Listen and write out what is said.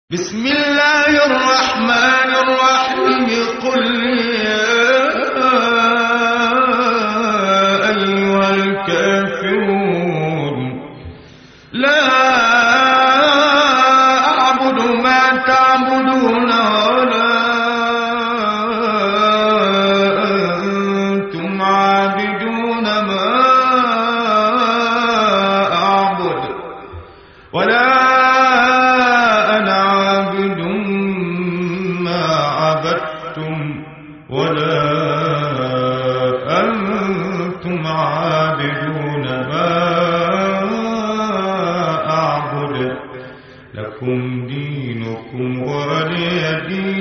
بسم الله الرحمن الرحيم. قل يا أيها الكافرون لا أعبد ما تعبدون ولا أنتم عابدون ما أعبد ولا ولا أنتم عابدون ما أعبد لكم دينكم ولي دين.